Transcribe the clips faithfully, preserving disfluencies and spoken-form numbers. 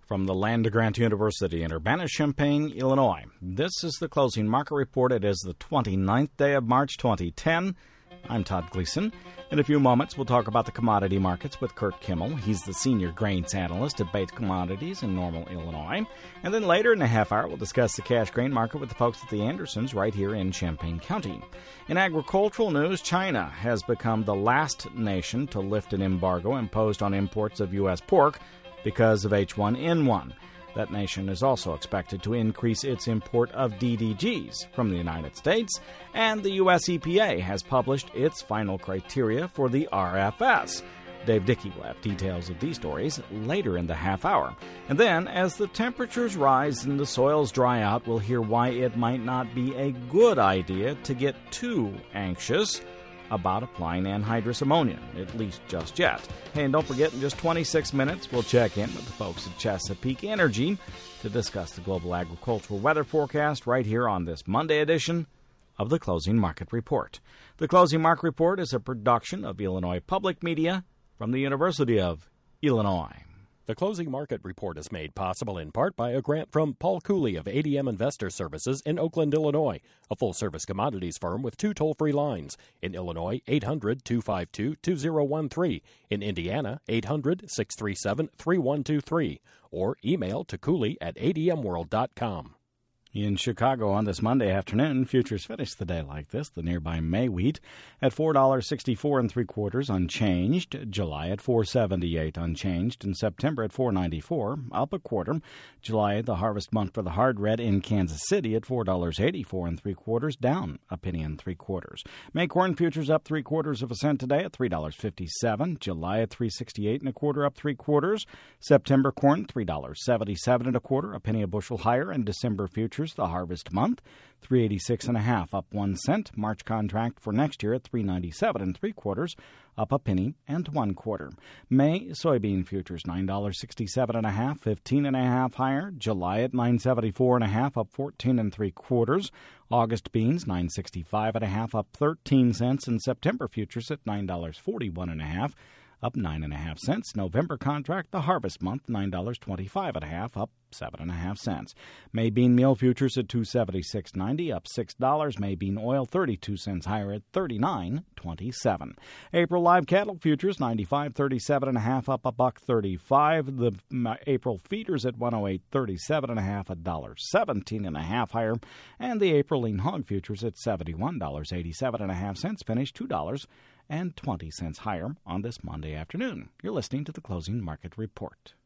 From the land-grant University in Urbana-Champaign, Illinois. This is the closing market report. It is the twenty-ninth day of March twenty ten. I'm Todd Gleason. In a few moments, we'll talk about the commodity markets with Kurt Kimmel. He's the senior grains analyst at Bates Commodities in Normal, Illinois. And then later in the half hour, we'll discuss the cash grain market with the folks at the Andersons right here in Champaign County. In agricultural news, China has become the last nation to lift an embargo imposed on imports of U S pork because of H one N one. That nation is also expected to increase its import of D D Gs from the United States, and the U S E P A has published its final criteria for the R F S. Dave Dickey will have details of these stories later in the half hour. And then, as the temperatures rise and the soils dry out, we'll hear why it might not be a good idea to get too anxious about applying anhydrous ammonia, at least just yet. Hey, and don't forget, in just twenty-six minutes, we'll check in with the folks at Chesapeake Energy to discuss the global agricultural weather forecast right here on this Monday edition of the Closing Market Report. The Closing Market Report is a production of Illinois Public Media from the University of Illinois. The Closing Market Report is made possible in part by a grant from Paul Cooley of A D M Investor Services in Oakland, Illinois, a full-service commodities firm with two toll-free lines. In Illinois, eight hundred, two five two, two zero one three. In Indiana, eight hundred, six three seven, three one two three. Or email to Cooley at A D M world dot com. In Chicago on this Monday afternoon, futures finished the day like this. The nearby May wheat at four dollars and sixty-four and three quarters unchanged. July at four dollars and seventy-eight unchanged. And September at four dollars and ninety-four, up a quarter. July, the harvest month for the hard red in Kansas City at four dollars and eighty-four and three quarters, down a penny and three quarters. May corn futures up three quarters of a cent today at three dollars and fifty-seven. July at three dollars and sixty-eight and a quarter, up three quarters. September corn three dollars and seventy-seven and a quarter, a penny a bushel higher. And December futures, the harvest month, three dollars and eighty-six and a half, up one cent. March contract for next year at three dollars and ninety-seven and three quarters, up a penny and one quarter. May soybean futures nine dollars and sixty-seven and a half, fifteen and a half higher. July at nine dollars and seventy-four and a half, up fourteen and three quarters. August beans nine dollars and sixty-five and a half, up thirteen cents. And September futures at nine dollars and forty-one and a half, up nine and a half cents. November contract, the harvest month, nine dollars and twenty-five and a half, up seven and a half cents. May bean meal futures at two dollars and seventy-six and ninety, up six dollars. May bean oil thirty-two cents higher at thirty-nine twenty-seven. April live cattle futures ninety-five thirty-seven and a half, up a buck thirty-five. The April feeders at one oh eight thirty-seven and a half, a dollar seventeen and a half higher. And the April lean hog futures at seventy-one eighty-seven and a half cents, finished two dollars and twenty cents higher on this Monday afternoon. You're listening to the Closing Market Report.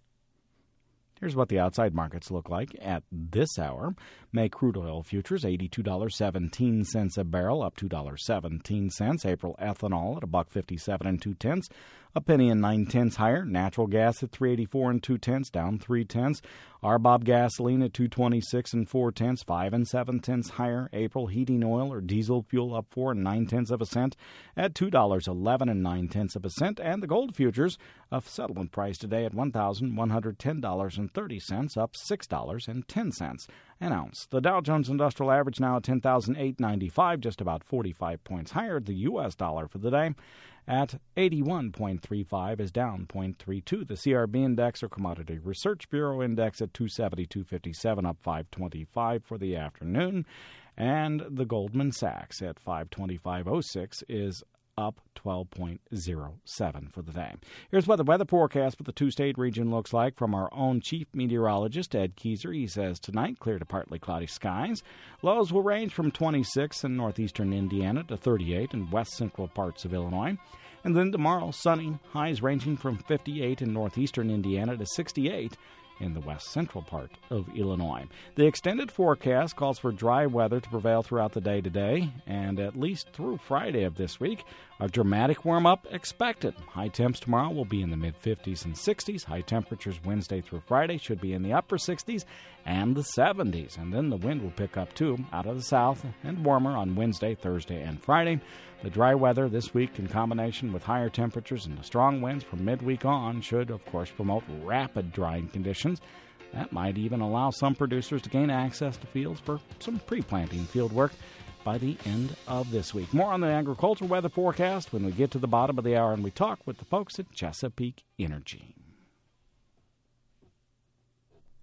Here's what the outside markets look like at this hour. May crude oil futures eighty-two dollars and seventeen cents a barrel, up two dollars and seventeen cents. April ethanol at a buck fifty-seven and two tenths, a penny and nine tenths higher. Natural gas at three eighty-four and two tenths, down three tenths. R B O B gasoline at two twenty-six and four tenths, five and seven tenths higher. April heating oil or diesel fuel up four and nine tenths of a cent at two dollars eleven and nine tenths of a cent. And the gold futures, a settlement price today at one thousand one hundred ten dollars and thirty cents, up six dollars and ten cents an ounce. The Dow Jones Industrial Average now at ten thousand eight hundred ninety-five, just about forty-five points higher. The U S dollar for the day at eighty-one point three five is down zero point three two. The C R B Index, or Commodity Research Bureau Index, at two seventy-two fifty-seven, up five twenty-five for the afternoon. And the Goldman Sachs at five twenty-five oh six is up twelve point oh seven for the day. Here's what the weather forecast for the two-state region looks like from our own chief meteorologist, Ed Keyser. He says tonight, clear to partly cloudy skies. Lows will range from twenty-six in northeastern Indiana to thirty-eight in west central parts of Illinois. And then tomorrow, sunny, highs ranging from fifty-eight in northeastern Indiana to sixty-eight in the west central part of Illinois. The extended forecast calls for dry weather to prevail throughout the day today, and at least through Friday of this week, a dramatic warm-up expected. High temps tomorrow will be in the mid-fifties and sixties. High temperatures Wednesday through Friday should be in the upper sixties and the seventies. And then the wind will pick up, too, out of the south and warmer on Wednesday, Thursday, and Friday. The dry weather this week, in combination with higher temperatures and the strong winds from midweek on, should, of course, promote rapid drying conditions. That might even allow some producers to gain access to fields for some pre-planting field work by the end of this week. More on the agricultural weather forecast when we get to the bottom of the hour and we talk with the folks at Chesapeake Energy.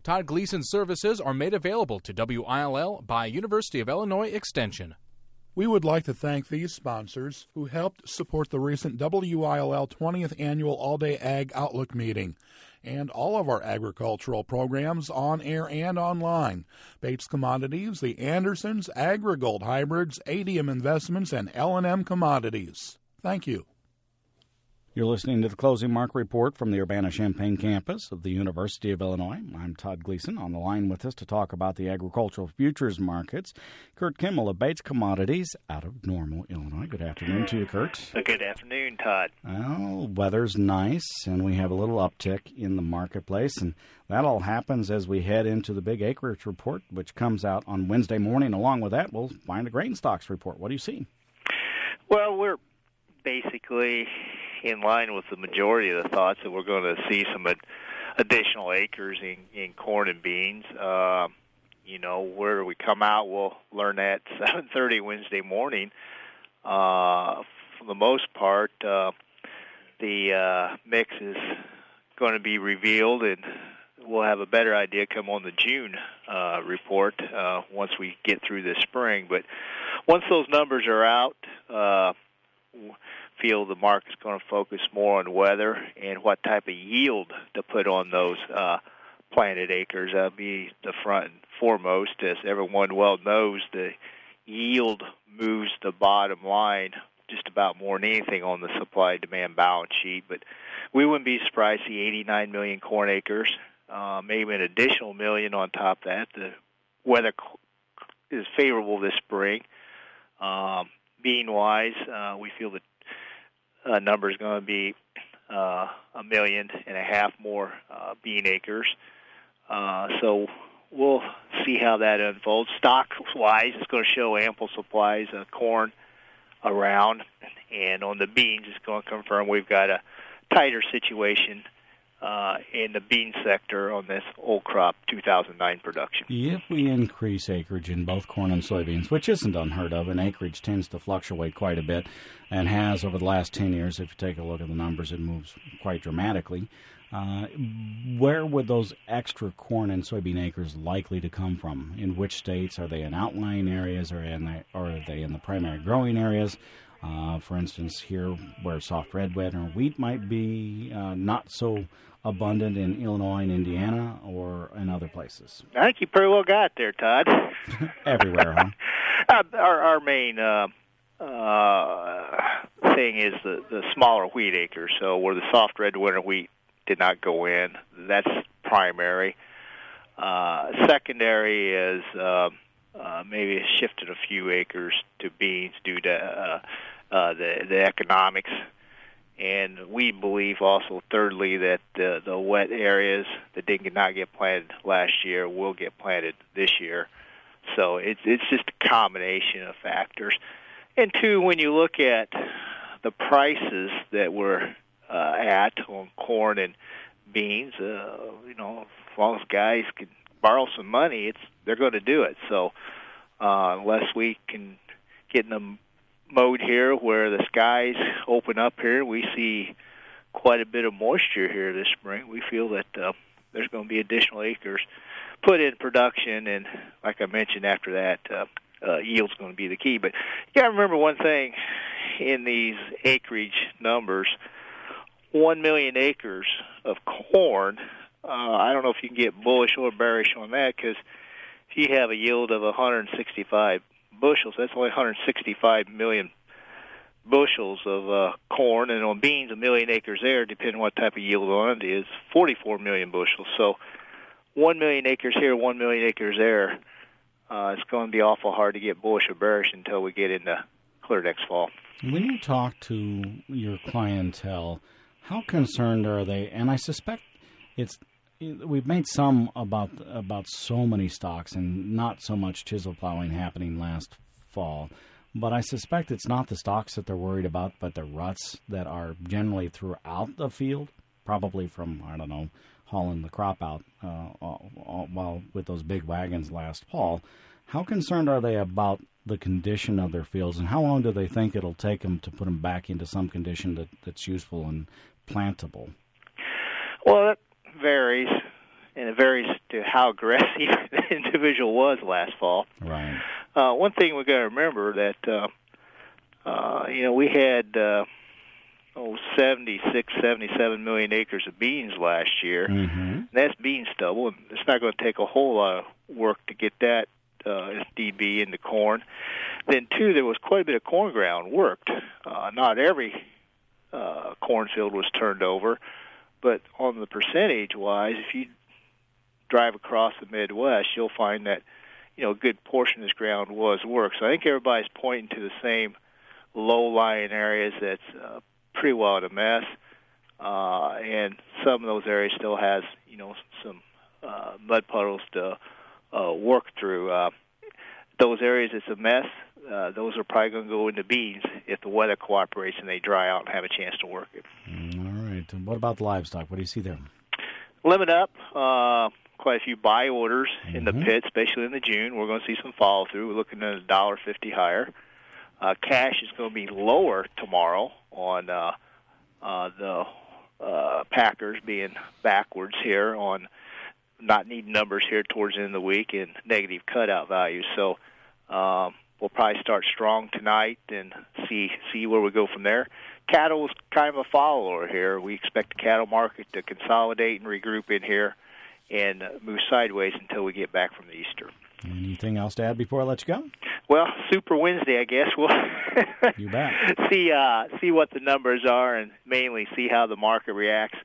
Todd Gleason's services are made available to W I L L by University of Illinois Extension. We would like to thank these sponsors who helped support the recent W I L L twentieth Annual All-Day Ag Outlook meeting and all of our agricultural programs on air and online. Bates Commodities, the Andersons, AgriGold Hybrids, A D M Investments, and L and M Commodities. Thank you. You're listening to the Closing Mark Report from the Urbana-Champaign campus of the University of Illinois. I'm Todd Gleason. On the line with us to talk about the agricultural futures markets, Kurt Kimmel of Bates Commodities out of Normal, Illinois. Good afternoon to you, Kurt. Good afternoon, Todd. Well, weather's nice, and we have a little uptick in the marketplace, and that all happens as we head into the big acreage report, which comes out on Wednesday morning. Along with that, we'll find the grain stocks report. What do you see? Well, we're basically in line with the majority of the thoughts that we're going to see some ad- additional acres in, in corn and beans. Uh, you know, where we come out, we'll learn that seven thirty Wednesday morning. Uh, for the most part, uh, the uh, mix is going to be revealed, and we'll have a better idea come on the June uh, report uh, once we get through this spring. But once those numbers are out, uh, feel the market's going to focus more on weather and what type of yield to put on those uh, planted acres. That'll be the front and foremost. As everyone well knows, the yield moves the bottom line just about more than anything on the supply-demand balance sheet. But we wouldn't be surprised to see eighty-nine million corn acres, uh, maybe an additional million on top of that. The weather is favorable this spring. Um, bean-wise, uh, we feel that Uh, number is going to be uh, a million and a half more uh, bean acres. Uh, so we'll see how that unfolds. Stock-wise, it's going to show ample supplies of corn around. And on the beans, it's going to confirm we've got a tighter situation uh, in the bean sector on this old crop two thousand nine production. If we increase acreage in both corn and soybeans, which isn't unheard of, and acreage tends to fluctuate quite a bit and has over the last ten years, if you take a look at the numbers, it moves quite dramatically. Uh, where would those extra corn and soybean acres likely to come from? In which states? Are they in outlying areas or, in the, or are they in the primary growing areas? Uh, for instance, here where soft red wheat or wheat might be uh, not so abundant in Illinois and Indiana or in other places. I think you pretty well got it there, Todd. Everywhere, huh? uh, our, our main uh, uh, thing is the, the smaller wheat acres. So where the soft red winter wheat did not go in, that's primary. Uh, secondary is uh, uh, maybe shifted a few acres to beans due to uh, uh, the, the economics. And we believe also, thirdly, that the, the wet areas that did not get planted last year will get planted this year. So it's it's just a combination of factors. And two, when you look at the prices that we're uh, at on corn and beans, uh, you know, if all those guys can borrow some money, it's they're going to do it. So uh, unless we can get in the mode here where the skies open up here, we see quite a bit of moisture here this spring. We feel that uh, there's going to be additional acres put in production, and like I mentioned, after that, uh, uh, yield's going to be the key. But you got to remember one thing in these acreage numbers: one million acres of corn. Uh, I don't know if you can get bullish or bearish on that, because if you have a yield of one hundred sixty-five bushels, that's only one hundred sixty-five million bushels of uh, corn, and on beans, a million acres there, depending on what type of yield on it is, forty-four million bushels. So one million acres here, one million acres there. Uh, it's going to be awful hard to get bullish or bearish until we get into clear next fall. When you talk to your clientele, how concerned are they? And I suspect it's we've made some about about so many stocks and not so much chisel plowing happening last fall. But I suspect it's not the stocks that they're worried about, but the ruts that are generally throughout the field, probably from, I don't know, hauling the crop out uh, all, all, while with those big wagons last fall. How concerned are they about the condition of their fields, and how long do they think it'll take them to put them back into some condition that, that's useful and plantable? Well, that varies, and it varies to how aggressive the individual was last fall. Right. Uh, one thing we've got to remember that, uh, uh, you know, we had uh, oh, seventy-six, seventy-seven million acres of beans last year. Mm-hmm. And that's bean stubble, and it's not going to take a whole lot of work to get that uh, S D B into corn. Then, two, there was quite a bit of corn ground worked. Uh, not every uh, cornfield was turned over, but on the percentage-wise, if you drive across the Midwest, you'll find that, you know, a good portion of this ground was worked. So I think everybody's pointing to the same low-lying areas that's uh, pretty well in a mess, uh, and some of those areas still has, you know, some uh, mud puddles to uh, work through. Uh, those areas it's a mess. Uh, those are probably going to go into beans if the weather cooperates and they dry out and have a chance to work it. All right. And what about the livestock? What do you see there? Limit up. Uh, quite a few buy orders mm-hmm. in the pit, especially in the June. We're going to see some follow through. We're looking at a dollar fifty higher. Uh, cash is going to be lower tomorrow on uh, uh, the uh, Packers being backwards here on not needing numbers here towards the end of the week and negative cutout values. So um, we'll probably start strong tonight and see see where we go from there. Cattle is kind of a follower here. We expect the cattle market to consolidate and regroup in here and move sideways until we get back from the Easter. Anything else to add before I let you go? Well, Super Wednesday, I guess. We'll you bet. see uh, see what the numbers are and mainly see how the market reacts.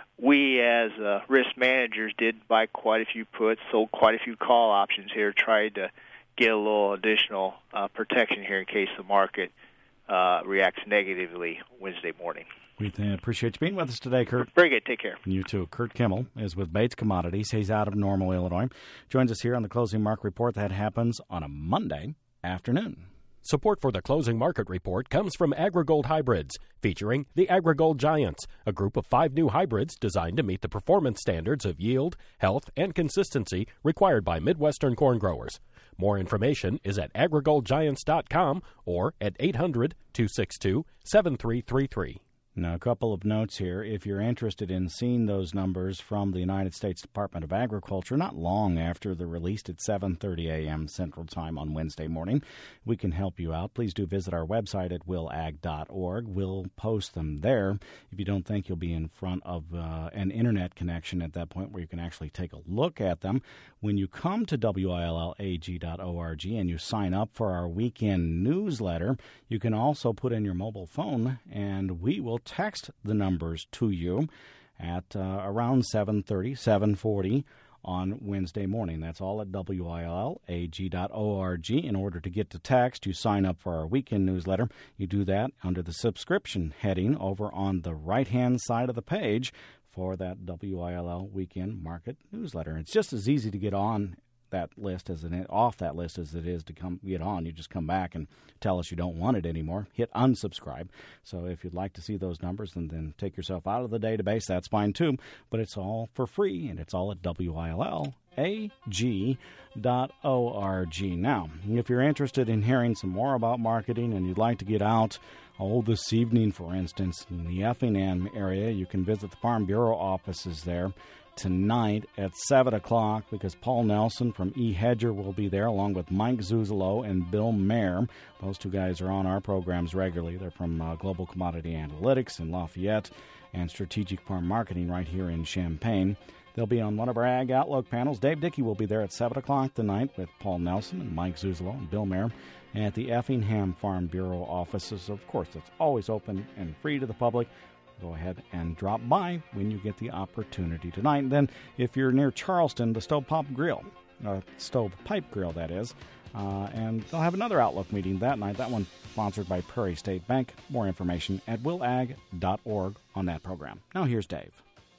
We, as uh, risk managers, did buy quite a few puts, sold quite a few call options here, tried to get a little additional uh, protection here in case the market uh, reacts negatively Wednesday morning. We appreciate you being with us today, Kurt. Very good. Take care. You too. Kurt Kimmel is with Bates Commodities. He's out of Normal, Illinois. Joins us here on the Closing Market Report. That happens on a Monday afternoon. Support for the Closing Market Report comes from AgriGold Hybrids, featuring the AgriGold Giants, a group of five new hybrids designed to meet the performance standards of yield, health, and consistency required by Midwestern corn growers. More information is at agri gold giants dot com or at eight hundred, two six two, seven three three three. Now, a couple of notes here. If you're interested in seeing those numbers from the United States Department of Agriculture, not long after they're released at seven thirty a.m. Central Time on Wednesday morning, we can help you out. Please do visit our website at will ag dot org. We'll post them there. If you don't think you'll be in front of uh, an internet connection at that point where you can actually take a look at them, when you come to will ag dot org and you sign up for our weekend newsletter, you can also put in your mobile phone and we will text the numbers to you at uh, around seven thirty, seven forty on Wednesday morning. That's all at will ag dot org. In order to get to text, you sign up for our weekend newsletter. You do that under the subscription heading over on the right-hand side of the page for that W I L L Weekend Market Newsletter. It's just as easy to get on that list as it off that list as it is to come get on. You just come back and tell us you don't want it anymore. Hit unsubscribe. So if you'd like to see those numbers and then take yourself out of the database, that's fine too. But it's all for free, and it's all at will ag dot org. Now, if you're interested in hearing some more about marketing and you'd like to get out, oh, this evening, for instance, in the Effingham area, you can visit the Farm Bureau offices there tonight at seven o'clock because Paul Nelson from E. Hedger will be there along with Mike Zuzolo and Bill Mayer. Those two guys are on our programs regularly. They're from uh, Global Commodity Analytics in Lafayette and Strategic Farm Marketing right here in Champaign. They'll be on one of our Ag Outlook panels. Dave Dickey will be there at seven o'clock tonight with Paul Nelson and Mike Zuzolo and Bill Mayer at the Effingham Farm Bureau offices. Of course, it's always open and free to the public. Go ahead and drop by when you get the opportunity tonight. And then if you're near Charleston, the Stove Pop Grill, uh, Stove Pipe Grill, that is. Uh, and they'll have another Outlook meeting that night. That one sponsored by Prairie State Bank. More information at will ag dot org on that program. Now here's Dave.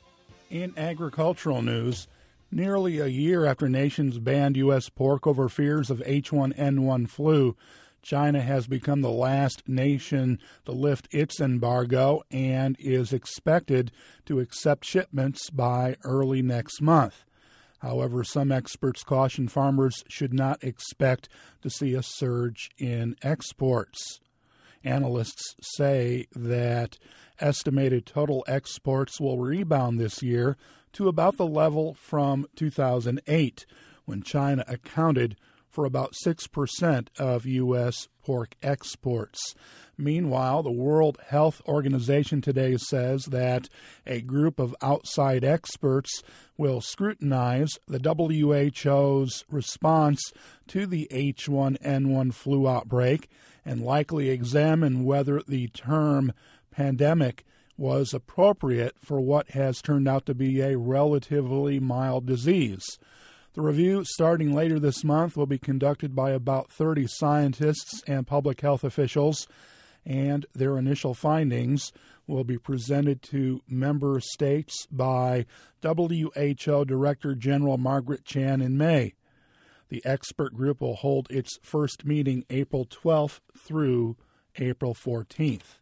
In agricultural news, nearly a year after nations banned U S pork over fears of H one N one flu, China has become the last nation to lift its embargo and is expected to accept shipments by early next month. However, some experts caution farmers should not expect to see a surge in exports. Analysts say that estimated total exports will rebound this year to about the level from two thousand eight, when China accounted for about six percent of U S pork exports. Meanwhile, the World Health Organization today says that a group of outside experts will scrutinize the W H O's response to the H one N one flu outbreak and likely examine whether the term pandemic was appropriate for what has turned out to be a relatively mild disease. The review, starting later this month, will be conducted by about thirty scientists and public health officials, and their initial findings will be presented to member states by W H O Director General Margaret Chan in May. The expert group will hold its first meeting April twelfth through April fourteenth.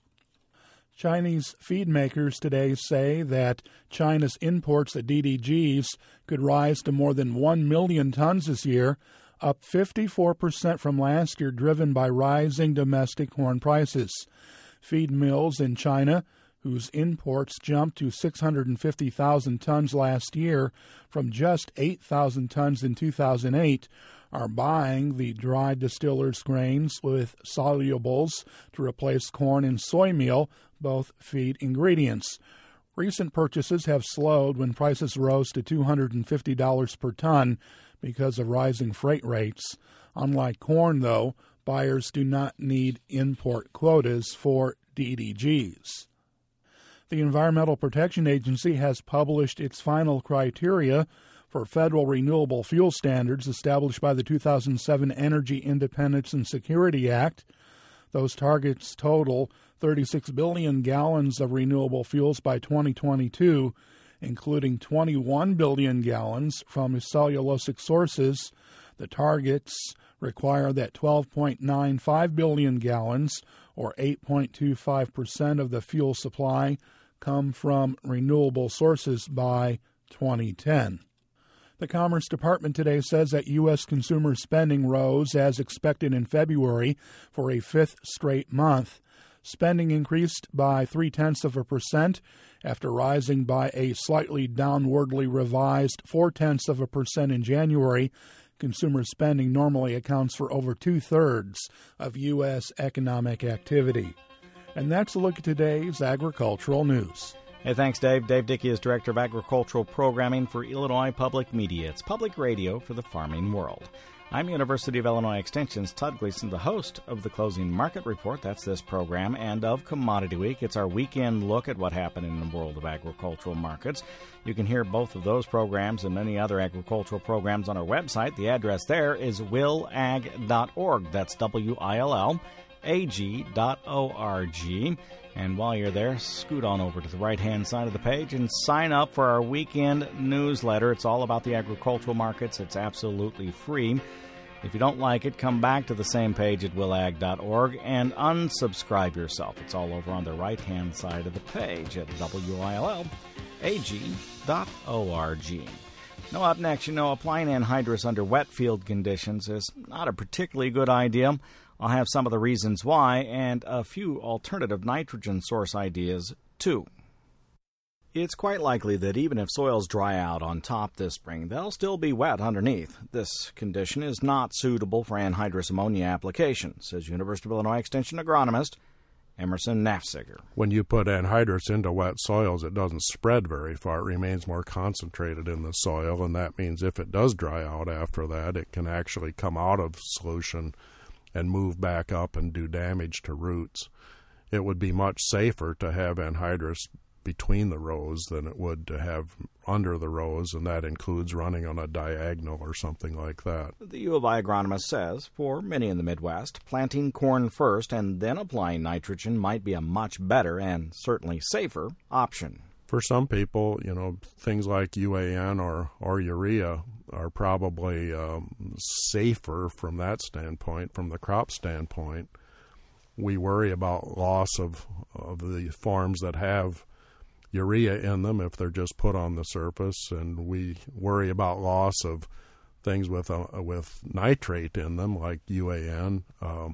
Chinese feed makers today say that China's imports of D D Gs could rise to more than one million tons this year, up fifty-four percent from last year, driven by rising domestic corn prices. Feed mills in China, whose imports jumped to six hundred fifty thousand tons last year from just eight thousand tons in two thousand eight, are buying the dried distillers' grains with solubles to replace corn and soy meal, both feed ingredients. Recent purchases have slowed when prices rose to two hundred fifty dollars per ton because of rising freight rates. Unlike corn, though, buyers do not need import quotas for D D Gs. The Environmental Protection Agency has published its final criteria for federal renewable fuel standards established by the two thousand seven Energy Independence and Security Act. Those targets total thirty-six billion gallons of renewable fuels by twenty twenty-two, including twenty-one billion gallons from cellulosic sources. The targets require that twelve point nine five billion gallons, or eight point two five percent of the fuel supply, come from renewable sources by twenty ten. The Commerce Department today says that U S consumer spending rose as expected in February for a fifth straight month. Spending increased by three-tenths of a percent after rising by a slightly downwardly revised four-tenths of a percent in January. Consumer spending normally accounts for over two-thirds of U S economic activity. And that's a look at today's agricultural news. Hey, thanks, Dave. Dave Dickey is Director of Agricultural Programming for Illinois Public Media. It's public radio for the farming world. I'm University of Illinois Extension's Todd Gleason, the host of the Closing Market Report. That's this program, and of Commodity Week. It's our weekend look at what happened in the world of agricultural markets. You can hear both of those programs and many other agricultural programs on our website. The address there is will ag dot org. That's W I L L A G dot O R G. And while you're there, scoot on over to the right-hand side of the page and sign up for our weekend newsletter. It's all about the agricultural markets. It's absolutely free. If you don't like it, come back to the same page at will ag dot org and unsubscribe yourself. It's all over on the right-hand side of the page at W I L L A G dot O R G. Now, up next, you know, applying anhydrous under wet field conditions is not a particularly good idea. I'll have some of the reasons why and a few alternative nitrogen source ideas, too. It's quite likely that even if soils dry out on top this spring, they'll still be wet underneath. This condition is not suitable for anhydrous ammonia application, says University of Illinois Extension agronomist Emerson Nafziger. When you put anhydrous into wet soils, it doesn't spread very far. It remains more concentrated in the soil, and that means if it does dry out after that, it can actually come out of solution and move back up and do damage to roots. It would be much safer to have anhydrous between the rows than it would to have under the rows, and that includes running on a diagonal or something like that. The U of I agronomist says, for many in the Midwest, planting corn first and then applying nitrogen might be a much better and certainly safer option. For some people, you know, things like U A N or, or urea are probably um, safer from that standpoint, from the crop standpoint. We worry about loss of, of the farms that have urea in them if they're just put on the surface, and we worry about loss of things with uh, with nitrate in them, like U A N, um,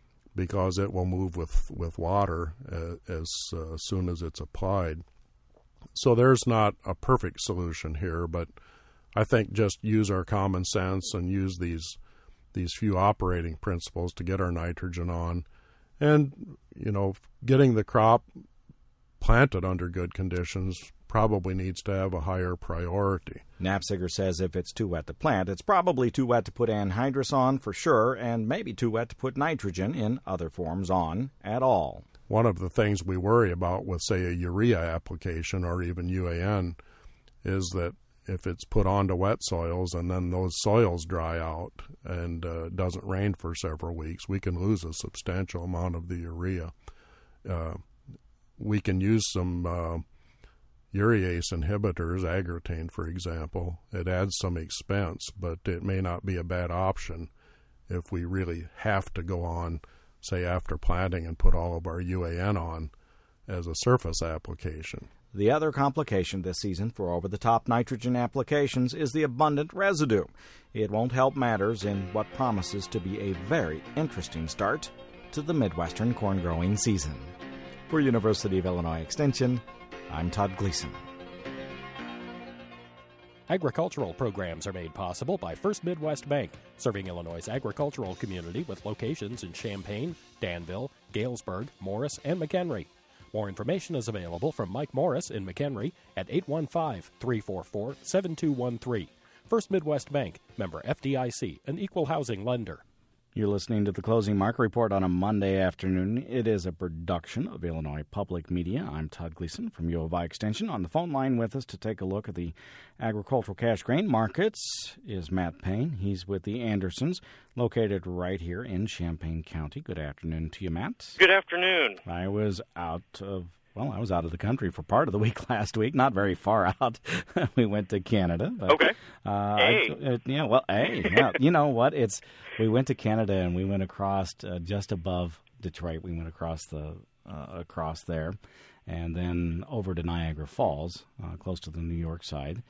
because it will move with, with water uh, as uh, soon as it's applied. So there's not a perfect solution here, but I think just use our common sense and use these these few operating principles to get our nitrogen on. And, you know, getting the crop planted under good conditions probably needs to have a higher priority. Knapziger says if it's too wet to plant, it's probably too wet to put anhydrous on for sure, and maybe too wet to put nitrogen in other forms on at all. One of the things we worry about with, say, a urea application or even U A N is that if it's put onto wet soils and then those soils dry out and uh, doesn't rain for several weeks, we can lose a substantial amount of the urea. Uh, we can use some uh, urease inhibitors, Agritane, for example. It adds some expense, but it may not be a bad option if we really have to go on, say, after planting and put all of our U A N on as a surface application. The other complication this season for over-the-top nitrogen applications is the abundant residue. It won't help matters in what promises to be a very interesting start to the Midwestern corn growing season. For University of Illinois Extension, I'm Todd Gleason. Agricultural programs are made possible by First Midwest Bank, serving Illinois' agricultural community with locations in Champaign, Danville, Galesburg, Morris, and McHenry. More information is available from Mike Morris in McHenry at eight one five, three four four, seven two one three. First Midwest Bank, member F D I C, an equal housing lender. You're listening to the Closing Market Report on a Monday afternoon. It is a production of Illinois Public Media. I'm Todd Gleason from U of I Extension. On the phone line with us to take a look at the agricultural cash grain markets is Matt Payne. He's with the Andersons, located right here in Champaign County. Good afternoon to you, Matt. Good afternoon. I was out of Well, I was out of the country for part of the week last week, not very far out. We went to Canada. But, okay. Uh, hey. I, uh, yeah, well, hey. Yeah, you know what? It's we went to Canada and we went across uh, just above Detroit. We went across the uh, across there, and then over to Niagara Falls, uh, close to the New York side.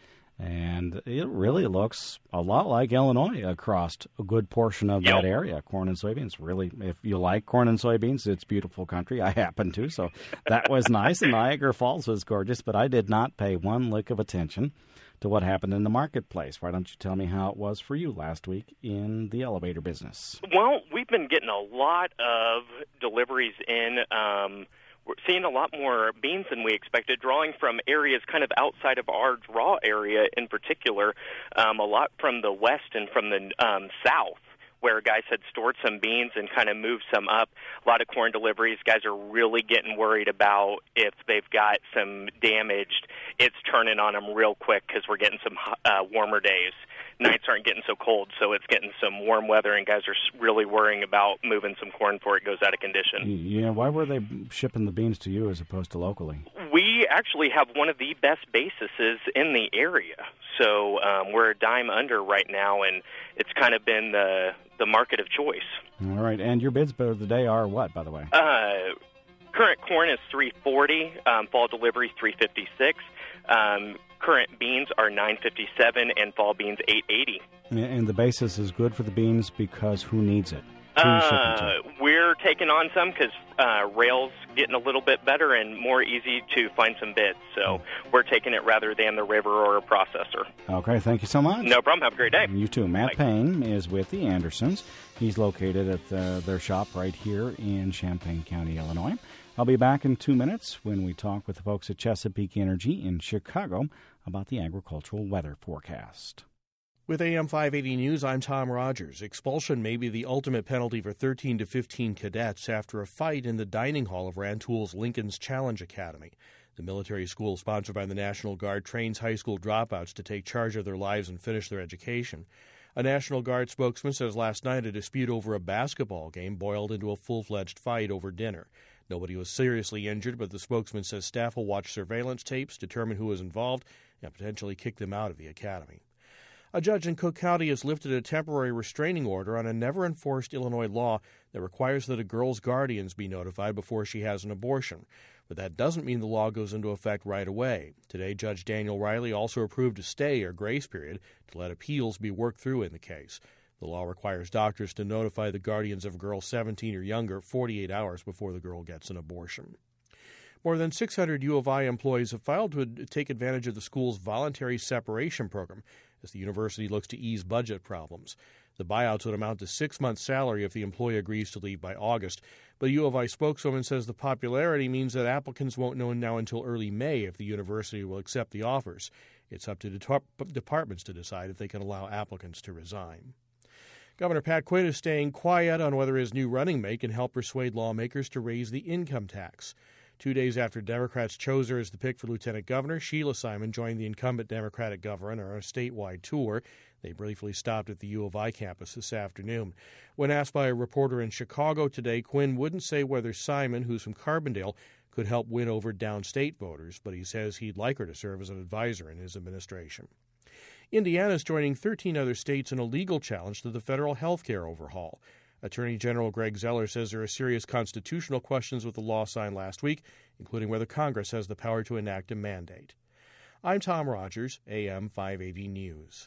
And it really looks a lot like Illinois across a good portion of yep. that area. Corn and soybeans, really, if you like corn and soybeans, it's beautiful country. I happen to, so that was nice. And Niagara Falls was gorgeous, but I did not pay one lick of attention to what happened in the marketplace. Why don't you tell me how it was for you last week in the elevator business? Well, we've been getting a lot of deliveries in. Um, We're seeing a lot more beans than we expected, drawing from areas kind of outside of our draw area in particular, um, a lot from the west and from the um, south, where guys had stored some beans and kind of moved some up. A lot of corn deliveries. Guys are really getting worried about if they've got some damaged. It's turning on them real quick because we're getting some uh, warmer days. Nights aren't getting so cold, so it's getting some warm weather, and guys are really worrying about moving some corn before it goes out of condition. Yeah, why were they shipping the beans to you as opposed to locally? We actually have one of the best bases in the area, so um, we're a dime under right now, and it's kind of been the the market of choice. All right, and your bids for the day are what, by the way? Uh, current corn is three forty, um, fall delivery three fifty-six. Um, current beans are nine fifty-seven, and fall beans eight eighty. And the basis is good for the beans because who needs it? Who are you shipping Uh, to? we're taking on some because uh, rail's getting a little bit better and more easy to find some bids. So we're taking it rather than the river or a processor. Okay, thank you so much. No problem. Have a great day. You too. Matt Bye. Payne is with the Andersons. He's located at uh, their shop right here in Champaign County, Illinois. I'll be back in two minutes when we talk with the folks at Chesapeake Energy in Chicago about the agricultural weather forecast. With A M five eighty News, I'm Tom Rogers. Expulsion may be the ultimate penalty for thirteen to fifteen cadets after a fight in the dining hall of Rantoul's Lincoln's Challenge Academy. The military school, sponsored by the National Guard, trains high school dropouts to take charge of their lives and finish their education. A National Guard spokesman says last night a dispute over a basketball game boiled into a full-fledged fight over dinner. Nobody was seriously injured, but the spokesman says staff will watch surveillance tapes, determine who was involved, and potentially kick them out of the academy. A judge in Cook County has lifted a temporary restraining order on a never-enforced Illinois law that requires that a girl's guardians be notified before she has an abortion. But that doesn't mean the law goes into effect right away. Today, Judge Daniel Riley also approved a stay or grace period to let appeals be worked through in the case. The law requires doctors to notify the guardians of a girl seventeen or younger forty-eight hours before the girl gets an abortion. More than six hundred U of I employees have filed to take advantage of the school's voluntary separation program as the university looks to ease budget problems. The buyouts would amount to six months' salary if the employee agrees to leave by August. But a U of I spokeswoman says the popularity means that applicants won't know now until early May if the university will accept the offers. It's up to de- departments to decide if they can allow applicants to resign. Governor Pat Quinn is staying quiet on whether his new running mate can help persuade lawmakers to raise the income tax. Two days after Democrats chose her as the pick for lieutenant governor, Sheila Simon joined the incumbent Democratic governor on a statewide tour. They briefly stopped at the U of I campus this afternoon. When asked by a reporter in Chicago today, Quinn wouldn't say whether Simon, who's from Carbondale, could help win over downstate voters, but he says he'd like her to serve as an advisor in his administration. Indiana is joining thirteen other states in a legal challenge to the federal health care overhaul. Attorney General Greg Zeller says there are serious constitutional questions with the law signed last week, including whether Congress has the power to enact a mandate. I'm Tom Rogers, A M five eighty News.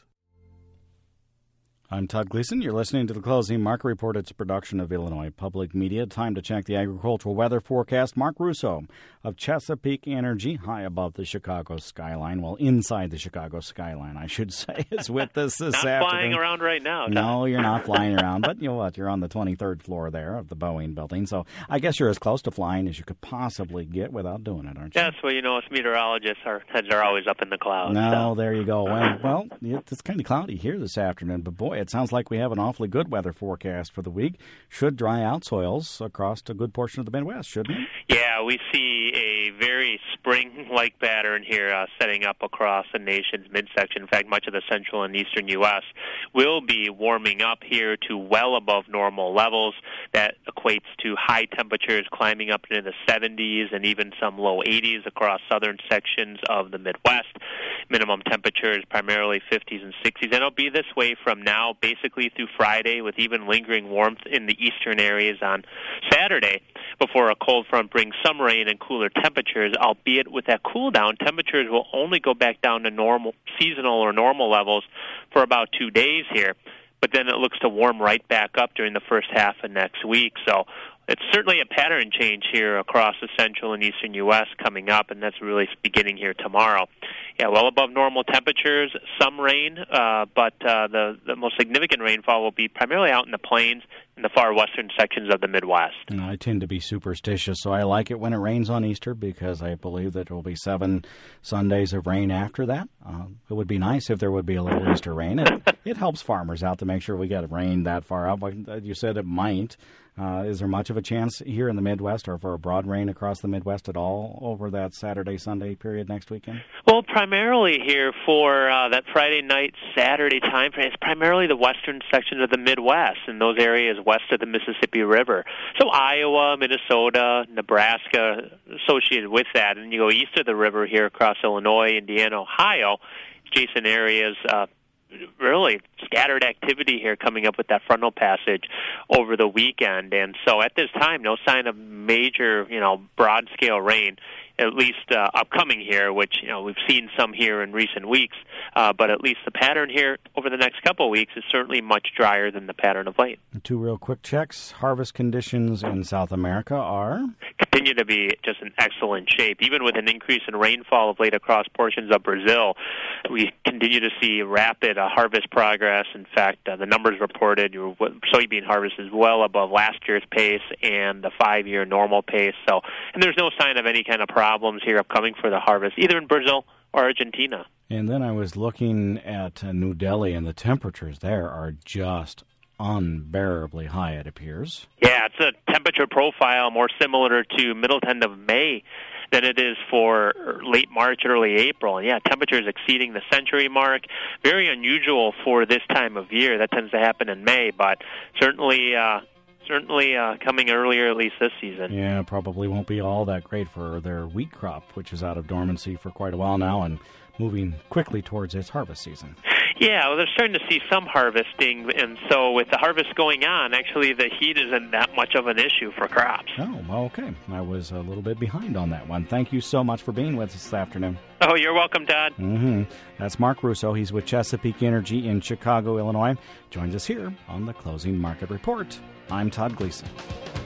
I'm Todd Gleason. You're listening to the Closing Market Report. It's a production of Illinois Public Media. Time to check the agricultural weather forecast. Mark Russo of Chesapeake Energy, high above the Chicago skyline. Well, inside the Chicago skyline, I should say, is with us this not afternoon. Not flying around right now, Todd. No, you're not flying around. But you know what? You're on the twenty-third floor there of the Boeing building. So I guess you're as close to flying as you could possibly get without doing it, aren't you? Yes, well, you know, us meteorologists, our heads are always up in the clouds. No, so. There you go. Well, well, it's kind of cloudy here this afternoon. But, boy, it sounds like we have an awfully good weather forecast for the week. Should dry out soils across a good portion of the Midwest, shouldn't it? Yeah, we see a very spring-like pattern here uh, setting up across the nation's midsection. In fact, much of the central and eastern U S will be warming up here to well above normal levels. That equates to high temperatures climbing up into the seventies and even some low eighties across southern sections of the Midwest. Minimum temperatures primarily fifties and sixties, and it'll be this way from now basically through Friday, with even lingering warmth in the eastern areas on Saturday, before a cold front brings some rain and cooler temperatures, albeit with that cool down, temperatures will only go back down to normal, seasonal or normal levels for about two days here. But then it looks to warm right back up during the first half of next week. So it's certainly a pattern change here across the central and eastern U S coming up, and that's really beginning here tomorrow. Yeah, well above normal temperatures, some rain, uh, but uh, the, the most significant rainfall will be primarily out in the plains in the far western sections of the Midwest. And I tend to be superstitious, so I like it when it rains on Easter because I believe that there will be seven Sundays of rain after that. Uh, it would be nice if there would be a little Easter rain. It, it helps farmers out to make sure we get rain that far out. Like you said, it might. Uh, is there much of a chance here in the Midwest or for a broad rain across the Midwest at all over that Saturday, Sunday period next weekend? Well, primarily here for uh, that Friday night, Saturday time frame, it's primarily the western section of the Midwest and those areas west of the Mississippi River. So Iowa, Minnesota, Nebraska associated with that. And you go east of the river here across Illinois, Indiana, Ohio, adjacent areas, uh, really scattered activity here coming up with that frontal passage over the weekend. And so at this time, no sign of major, you know, broad-scale rain, at least uh, upcoming here, which, you know, we've seen some here in recent weeks. Uh, but at least the pattern here over the next couple of weeks is certainly much drier than the pattern of late. Two real quick checks. Harvest conditions in South America are? Continue to be just in excellent shape. Even with an increase in rainfall of late across portions of Brazil, we continue to see rapid uh, harvest progress. In fact, uh, the numbers reported, soybean harvest is well above last year's pace and the five-year normal pace. So, and there's no sign of any kind of problems here upcoming for the harvest, either in Brazil or Argentina. And then I was looking at uh, New Delhi, and the temperatures there are just unbearably high, it appears. Yeah, it's a temperature profile more similar to middle to end of May than it is for late March, early April. And yeah, temperatures exceeding the century mark. Very unusual for this time of year. That tends to happen in May, but certainly uh, certainly uh, coming earlier, at least this season. Yeah, probably won't be all that great for their wheat crop, which is out of dormancy for quite a while now and moving quickly towards its harvest season. Yeah, well, they're starting to see some harvesting, and so with the harvest going on, actually the heat isn't that much of an issue for crops. Oh, well, okay. I was a little bit behind on that one. Thank you so much for being with us this afternoon. Oh, you're welcome, Todd. Mm-hmm. That's Mark Russo. He's with Chesapeake Energy in Chicago, Illinois. Joins us here on the Closing Market Report. I'm Todd Gleason.